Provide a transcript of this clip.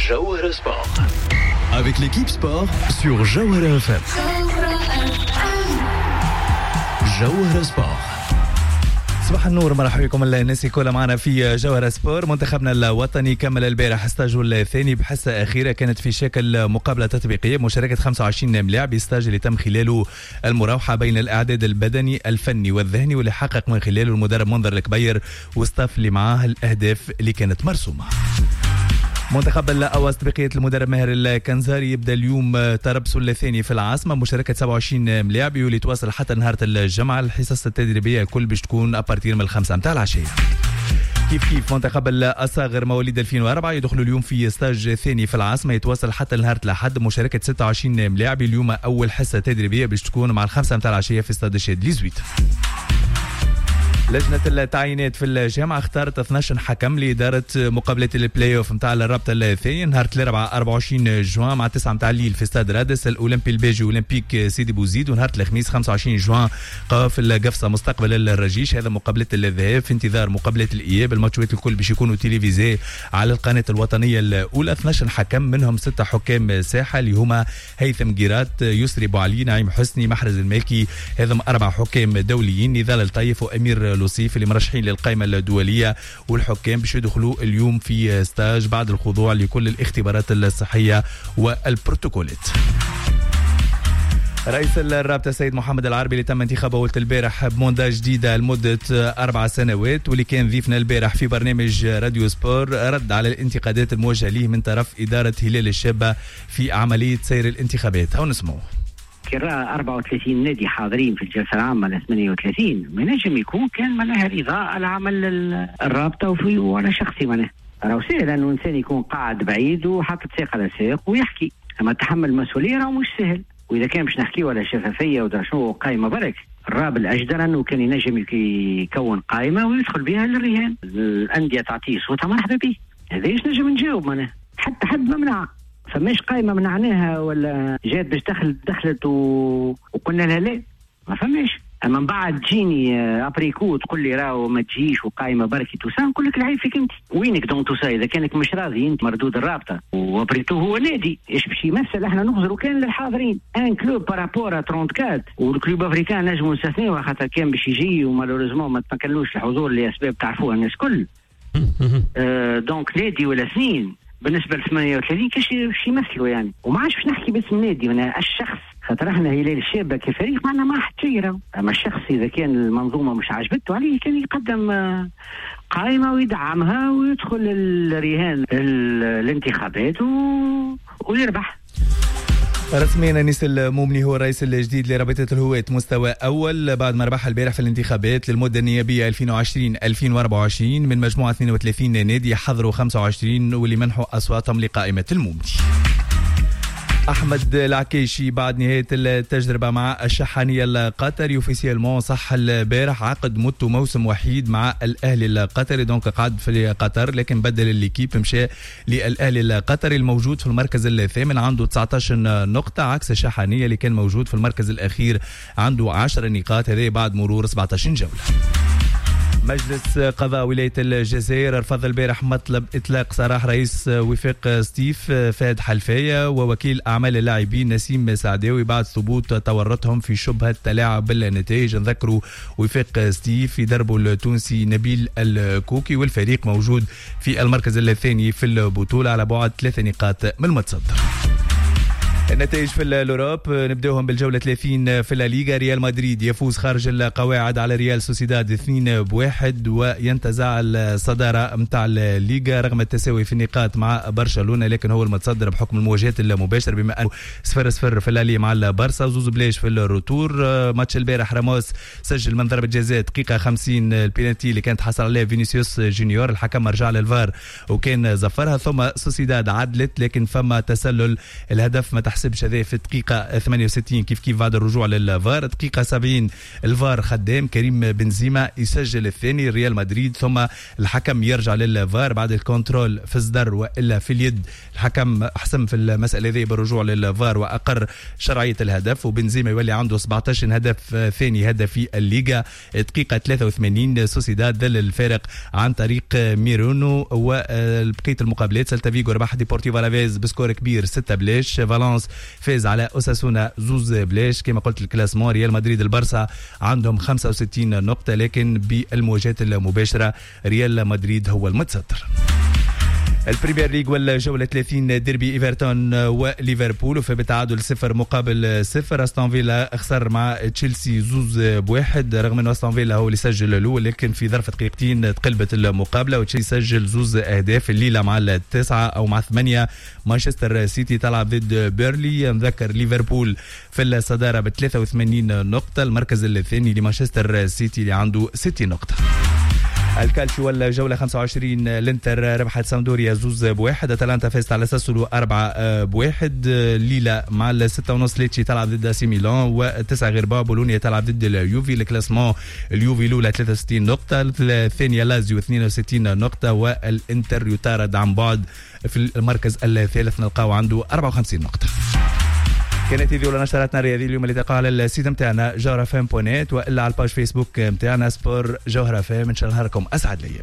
Jawhara Sport. Avec l'équipe sport sur Jawhara FM. Jawhara Sport. صباح النور، مرحبا بكم الناس كلها معنا في جوهرة سبور. منتخبنا الوطني كمل البارح ستاجه الثاني بحصة أخيرة كانت في شكل مقابلة تطبيقية بمشاركة 25 لاعب، ستاج اللي تم خلاله المراوحة بين الإعداد البدني الفني والذهني، واللي حقق من خلاله المدرب منذر الكبير واستاف اللي معاه الأهداف اللي كانت مرسومة. منتخب الأواس بقية المدرب ماهر الكنزاري يبدأ اليوم تربصه الثاني في العاصمة بمشاركة 27 لاعب، واللي تواصل حتى نهار الجمعة. الحصص التدريبية الكل باش تكون أبارتير من 5 متاع العشية. كيف منتخب الأصاغر مواليد 2004 يدخلوا اليوم في ستاج ثاني في العاصمة، يتواصل حتى نهار الأحد بمشاركة 26 لاعب. اليوم أول حصة تدريبية باش تكون مع 5 متاع العشية في استاد الشاد ليزويت. لجنة التعيينات في الجامعة اختارت 12 حكم لإدارة مقابلات البلاي اوف متاع الرابطة الثاني نهار الأربعاء 24 جوان مع 9 متاع الليل في استاد رادس الأولمبي البيجي أولمبيك سيدي بوزيد، ونهار الخميس 25 جوان قاف القفصة مستقبل الرجيش. هذا مقابلات الذهاب في انتظار مقابلات الإياب. الماتشات الكل باش يكونوا تلفزيوني على القناة الوطنية الأولى. 12 حكم منهم 6 حكام ساحة اللي هما هيثم جيرات، يسري بوعلي، نعيم حسني، محرز المالكي. هذم 4 حكام دوليين، نضال الطيف وأمير لوصيف اللي مرشحين للقائمة الدولية. والحكام باش يدخلوا اليوم في ستاج بعد الخضوع لكل الاختبارات الصحية والبروتوكولات. رئيس الرابطة السيد محمد العربي اللي تم انتخابه ولت البارح بموندة جديدة لمدة 4 سنوات، واللي كان ضيفنا البارح في برنامج راديو سبور، رد على الانتقادات الموجهة ليه من طرف إدارة هلال الشابة في عملية سير الانتخابات. هاو نسمعوا. كراء 34 نادي حاضرين في الجلسة العامة ل 38 ما نجم يكون كان معناها رضا على عمل الرابطة وأنا شخصي معناها راهو سهل أنه إنسان يكون قاعد بعيد وحاطط ساق على ساق ويحكي، أما تحمل المسؤولية راهو مش سهل. وإذا كان باش نحكي ولا شفافية ودا شنو قائمة برك، الراب الأجدر أنه كان ينجم يكون قائمة ويدخل بها للرهان، الأندية تعطيه صوتها مرحبا به. هذا ايش نجم نجاوب معناها، حتى حد ممنع فماش قائمة منعناها ولا جات باش دخلت وقلنا لها لا، ما فماش. اما من بعد تجيني ابريكو تقول لي راهو ما تجيش وقائمة بركي توسا، نقول لك العيب فيك انت، وينك دون توسا؟ اذا كانك مش راضي انت مردود الرابطة وابريكو هو نادي ايش باش يمثل، احنا نخزروا كان للحاضرين ان كلوب بارابور 34 والكلوب افريكان نجموا نستثنيوها خاطر كان باش يجي ومالوريزمون ما تمكنلوش الحضور لاسباب تعرفوها الناس كل. دونك نادي ولا سنين بالنسبة ل 38 كاش يمثلوا يعني، وما عادش باش نحكي باسم النادي من الشخص، خاطر احنا هلال الشابة كفريق معنا ما حد شيء. اما الشخص اذا كان المنظومة مش عجبته عليه كان يقدم قائمة ويدعمها ويدخل الرهان الانتخابات ويربح. رسميا انيس المومني هو الرئيس الجديد لرابطة الهواة مستوى أول بعد ما ربح البارح في الانتخابات للمدة النيابية 2020-2024 من مجموعة 32 نادي حضروا 25 واللي منحوا أصواتهم لقائمة المومني. أحمد العكيشي بعد نهاية التجربة مع الشحانية القطري اوفيسيالمون صح البارح عقد مدته موسم وحيد مع الأهلي القطري، دونك قعد في قطر لكن بدل الليكيب مشى للأهلي القطري الموجود في المركز الثامن عنده 19 نقطة عكس الشحانية اللي كان موجود في المركز الأخير عنده 10 نقاط، هذا بعد مرور 17 جولة. مجلس قضاء ولاية الجزائر رفض البارح مطلب إطلاق سراح رئيس وفاق ستيف فهد حلفاية ووكيل أعمال اللاعبين نسيم سعداوي بعد ثبوت تورطهم في شبهة تلاعب بالنتائج. نذكروا وفاق ستيف يدربوا التونسي نبيل الكوكي والفريق موجود في المركز الثاني في البطولة على بعد 3 نقاط من المتصدر. النتائج في الأوروب نبداوهم بالجولة 30 في الليغا. ريال مدريد يفوز خارج القواعد على ريال سوسيداد 2-1 وينتزع الصدارة متاع الليغا رغم التساوي في النقاط مع برشلونة، لكن هو المتصدر بحكم المواجهات المباشرة بما أنه 0-0 في الليغا مع البارسا وزوز بلاش في الروتور. ماتش البارح راموس سجل من ضربة جزاء دقيقة 50 البينالتي اللي كانت حصل عليه فينيسيوس جونيور، الحكم رجع للفار وكان زفرها، ثم سوسيداد عدلت لكن فما تسلل الهدف ما تحسب حسبش هذا في الدقيقة 68 كيف بعد الرجوع للفار. دقيقة 70 الفار خدام كريم بنزيما يسجل الثاني ريال مدريد، ثم الحكم يرجع للفار بعد الكنترول في الصدر والا في اليد. الحكم حسم في المسألة هذه بالرجوع للفار وأقر شرعية الهدف، وبنزيما يولي عنده 17 هدف ثاني هدف في الليغا. دقيقة 83 سوسيداد ذل الفارق عن طريق ميرونو، وبقية المقابلات سلتا فيغو ربح ديبورتيفو الافيز بسكور كبير 6 بلاش. فالنس فاز على اوساسونا 2 بلاش. كما قلت الكلاسمون ريال مدريد البرسا عندهم 65 نقطة، لكن بالمواجهات المباشرة ريال مدريد هو المتصدر. البريمير ليج والجولة 30 ديربي ايفرتون وليفربول وفي بالتعادل 0-0. استون فيلا خسر مع تشيلسي 2-1 رغم انه استون فيلا هو اللي سجل الاول، لكن في ظرف دقيقتين تقلبت المقابلة وتشيلسي سجل 2 أهداف. الليلة مع 9 او مع 8 مانشستر سيتي تلعب ضد بيرلي. نذكر ليفربول في الصدارة ب 83 نقطة، المركز الثاني لمانشستر سيتي اللي عنده 60 نقطة. الكالتشيو والجولة 25 الانتر ربحت سامدوريا 2-1. اتلانتا فازت على ساسولو 4-1. ليلة مع 6:30 ليتشي تلعب ضد سي ميلان، و9 غيربا بولونيا تلعب ضد اليوفي. الكلاسمون اليوفي الاولى 63 نقطة، الثانية لازيو 62 نقطة، والانتر يطارد عن بعد في المركز الثالث نلقاو عنده 54 نقطة. كانت هذه ولا نشرتنا الرياضية اليوم اللي تلقاها على السيت متاعنا جوهرة فام بونيت، والا على الباج فيسبوك متاعنا سبور جوهرة فام. ان شاء الله نهاركم اسعد ليا.